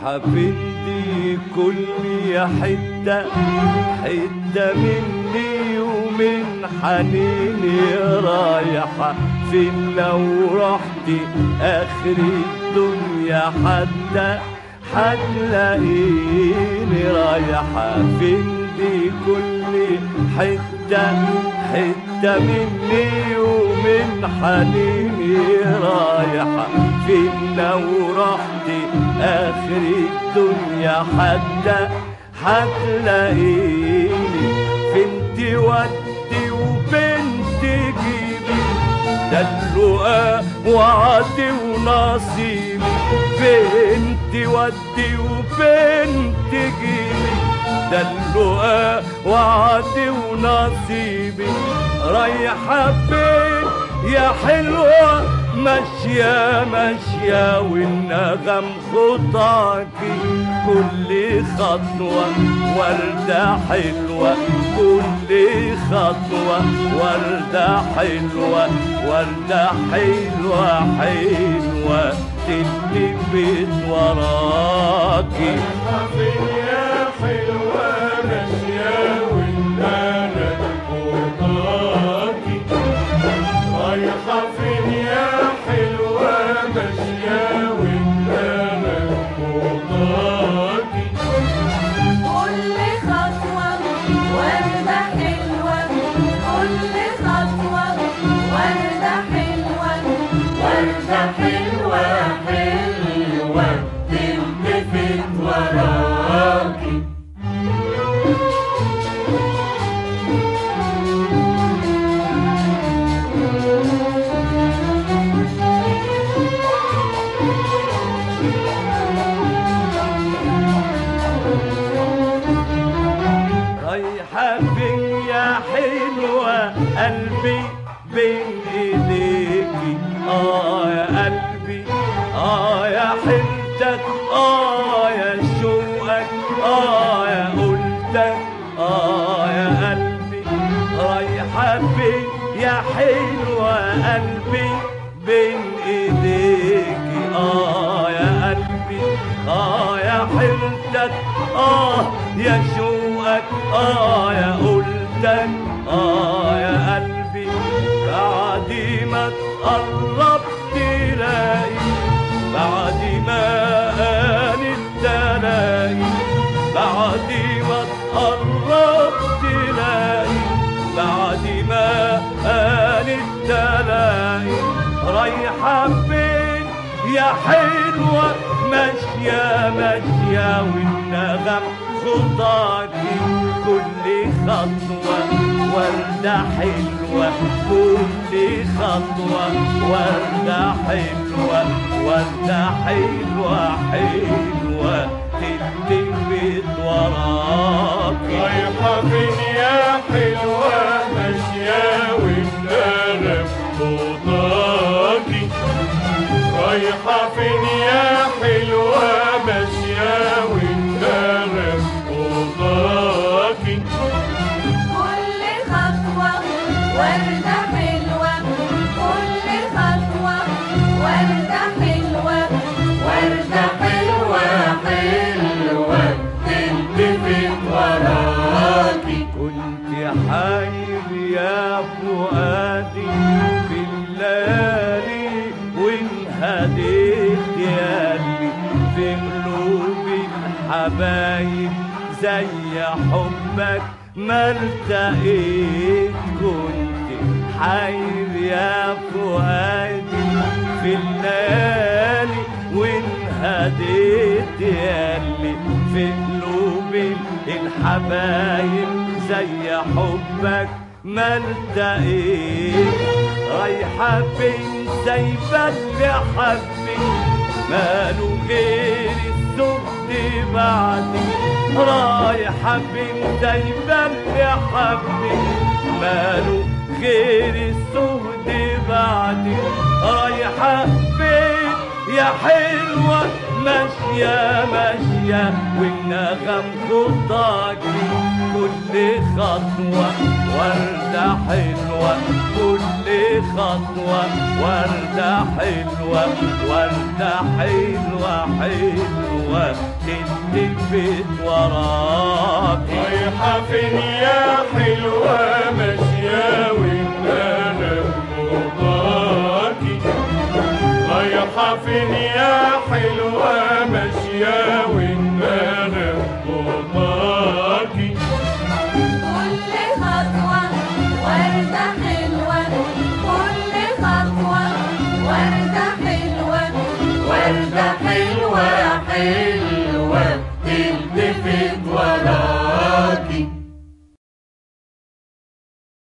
رايحة فين دي كل حتة حتة مني ومن حنيني، رايحة فين لو رحتي آخر الدنيا حتى هتلاقيني، رايحة فين دي كل حتة حتة مني ومن حنيني، رايحة فين لو رحتي آخر الدنيا حتى هتلاقيني، فين تودي وفين تجيبي، ده اللقاء وعدي ونصيبي، فين تودي وفين تجيبي، ده اللقاء وعدي ونصيبي، رايحة فين يا حلوة ماشية ماشية والنغم خطاكي، كل خطوة وردة حلوة، كل خطوة وردة حلوة، وردة حلوة حلوة تلتفت وراكي. رايحة فين يا حلوة ماشية والنغم خطاكي، رايحة فين يا حلوة ماشية والنغم خطاكي، كل خطوة وردة حلوة، كل خطوة وردة حلوة، وردة حلوة حلوة تلتفت وراكي. رايحة فين يا حلوة قلبي بين ايديكي، يا قلبي يا حيلتك يا شوقك يا قلتك يا قلبي، رايحة فين يا حلوة قلبي بين ايديكي، يا قلبي يا حيلتك يا شوقك يا قلتك يا قلبي، بعد ما تقرب تلاقي، بعد ما قالت تلاقي، بعد ما تقرب تلاقي، بعد ما قالت تلاقي، رايحة فين يا حلوة ماشية ماشية والنغم خطاكي، كل خطوة وردة حلوة، كل خطوة وردة حلوة، وردة حلوة حلوة تلتفت وراكي. رايحة فين يا حلوة ماشية والنغم خطاكي، رايحة فين يا حلوة ماشية والنغم خطاكي، كل خطوة وردة حلوة، كل خطوة وردة حلوة، وردة حلوة حلوة تلتفت وراكي. كنت حاير يا فؤادي في الليالي وانهديت يالي في قلوب الحبايب زي حبك ما التقيت، كنت حاير يا فؤادي في الليالي وانهديت يالي في قلوب الحبايب زي حبك ما التقيت، رايحة فين سايبة اللي حبك ماله غير الزهد بعدي، رايحة فين سايبة اللي حبك ماله غير الزهد بعدي، رايحة فين يا حلوة ماشية ماشية والنغم خطاكي، كل خطوة وردة حلوة، كل خطوة وردة حلوة، وردة حلوة حلوة حلوة تلتفت وراكي. رايحة فين يا حلوة